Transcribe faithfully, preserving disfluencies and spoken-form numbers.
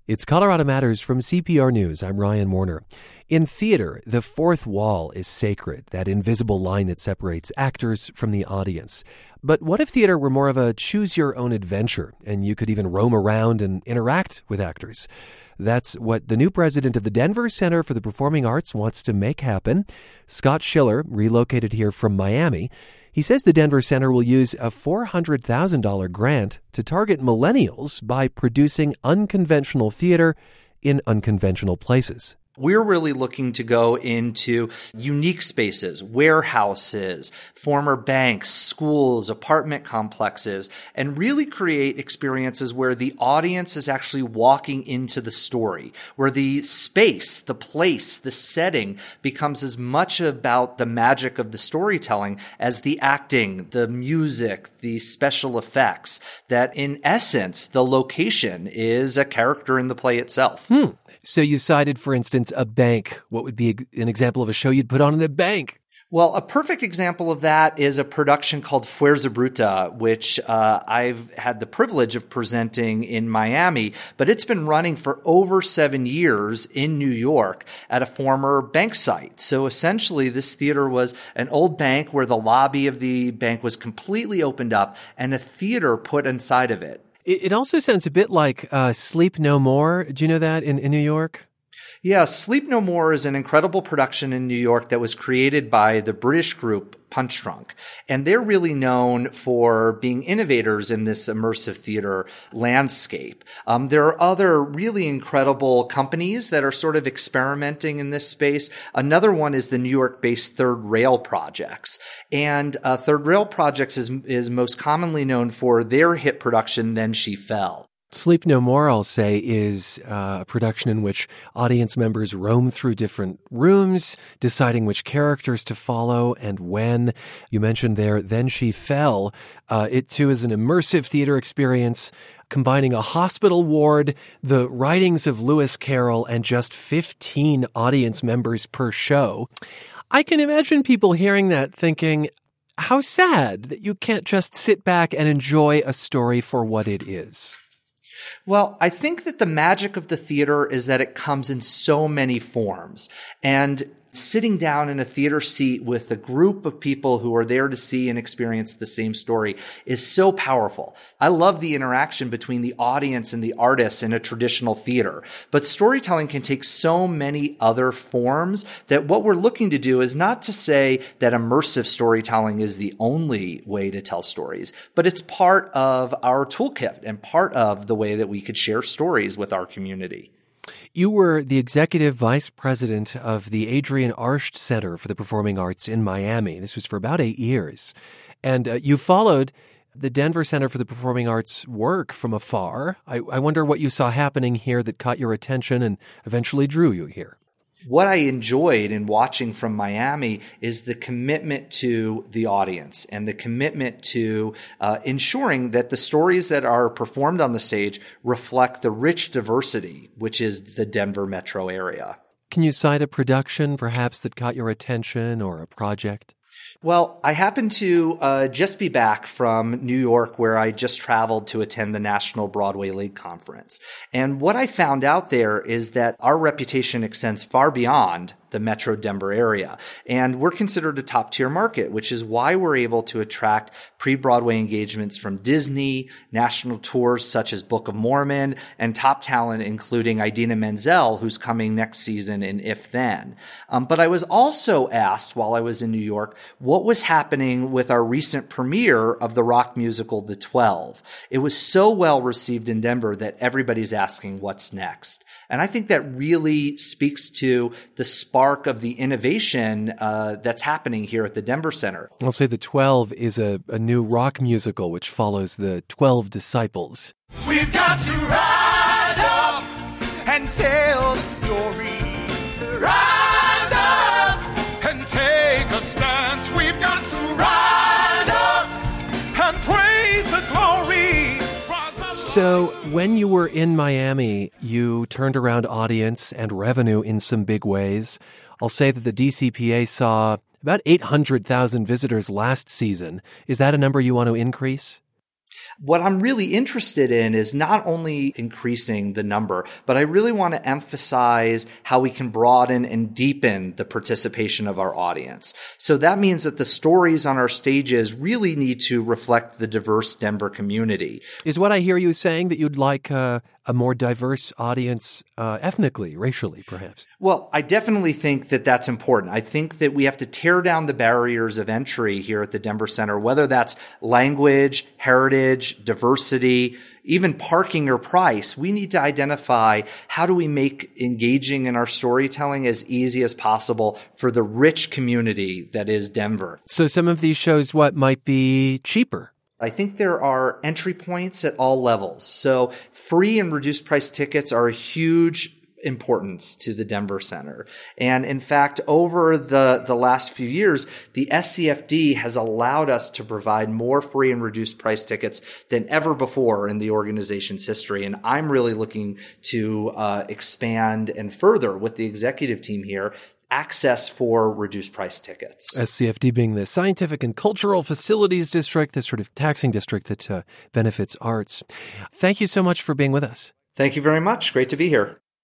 It's Colorado Matters from C P R News. I'm Ryan Warner. In theater, the fourth wall is sacred, that invisible line that separates actors from the audience. But what if theater were more of a choose-your-own-adventure, and you could even roam around and interact with actors? That's what the new president of the Denver Center for the Performing Arts wants to make happen. Scott Schiller relocated here from Miami. He says the Denver Center will use a four hundred thousand dollars grant to target millennials by producing unconventional theater in unconventional places. We're really looking to go into unique spaces, warehouses, former banks, schools, apartment complexes, and really create experiences where the audience is actually walking into the story, where the space, the place, the setting becomes as much about the magic of the storytelling as the acting, the music, the special effects, that in essence, the location is a character in the play itself. Hmm. So you cited, for instance, a bank. What would be an example of a show you'd put on in a bank? Well, a perfect example of that is a production called Fuerza Bruta, which uh, I've had the privilege of presenting in Miami, but it's been running for over seven years in New York at a former bank site. So essentially, this theater was an old bank where the lobby of the bank was completely opened up and a theater put inside of it. It also sounds a bit like uh, Sleep No More. Do you know that in, in New York? Yeah, Sleep No More is an incredible production in New York that was created by the British group Punch Drunk. And they're really known for being innovators in this immersive theater landscape. Um, there are other really incredible companies that are sort of experimenting in this space. Another one is the New York-based Third Rail Projects. And uh, Third Rail Projects is, is most commonly known for their hit production, Then She Fell. Sleep No More, I'll say, is uh, a production in which audience members roam through different rooms, deciding which characters to follow and when. You mentioned there, Then She Fell. Uh, it, too, is an immersive theater experience combining a hospital ward, the writings of Lewis Carroll, and just fifteen audience members per show. I can imagine people hearing that thinking, how sad that you can't just sit back and enjoy a story for what it is. Well, I think that the magic of the theater is that it comes in so many forms. And sitting down in a theater seat with a group of people who are there to see and experience the same story is so powerful. I love the interaction between the audience and the artists in a traditional theater. But storytelling can take so many other forms that what we're looking to do is not to say that immersive storytelling is the only way to tell stories, but it's part of our toolkit and part of the way that we could share stories with our community. You were the executive vice president of the Adrienne Arsht Center for the Performing Arts in Miami. This was for about eight years. And uh, you followed the Denver Center for the Performing Arts work from afar. I, I wonder what you saw happening here that caught your attention and eventually drew you here. What I enjoyed in watching from Miami is the commitment to the audience and the commitment to uh, ensuring that the stories that are performed on the stage reflect the rich diversity, which is the Denver metro area. Can you cite a production, perhaps, that caught your attention or a project? Well, I happen to uh, just be back from New York, where I just traveled to attend the National Broadway League Conference. And what I found out there is that our reputation extends far beyond the Metro Denver area. And we're considered a top-tier market, which is why we're able to attract pre-Broadway engagements from Disney, national tours such as Book of Mormon, and top talent including Idina Menzel, who's coming next season in If Then. Um, but I was also asked while I was in New York what was happening with our recent premiere of the rock musical The Twelve. It was so well received in Denver that everybody's asking what's next. And I think that really speaks to the spark of the innovation uh, that's happening here at the Denver Center. I'll say The Twelve is a, a new rock musical which follows the twelve disciples. We've got to rise up and tell the story. Rise up and take a stance. We've got to rise up and praise the glory. So when you were in Miami, you turned around audience and revenue in some big ways. I'll say that the D C P A saw about eight hundred thousand visitors last season. Is that a number you want to increase? What I'm really interested in is not only increasing the number, but I really want to emphasize how we can broaden and deepen the participation of our audience. So that means that the stories on our stages really need to reflect the diverse Denver community. Is what I hear you saying that you'd like uh, a more diverse audience uh, ethnically, racially, perhaps? Well, I definitely think that that's important. I think that we have to tear down the barriers of entry here at the Denver Center, whether that's language, heritage, diversity, even parking or price. We need to identify how do we make engaging in our storytelling as easy as possible for the rich community that is Denver. So some of these shows, what, might be cheaper? I think there are entry points at all levels. So free and reduced price tickets are a huge importance to the Denver Center. And in fact, over the, the last few years, the S C F D has allowed us to provide more free and reduced price tickets than ever before in the organization's history. And I'm really looking to uh, expand and further with the executive team here access for reduced price tickets. S C F D being the Scientific and Cultural Facilities District, the sort of taxing district that uh, benefits arts. Thank you so much for being with us. Thank you very much. Great to be here.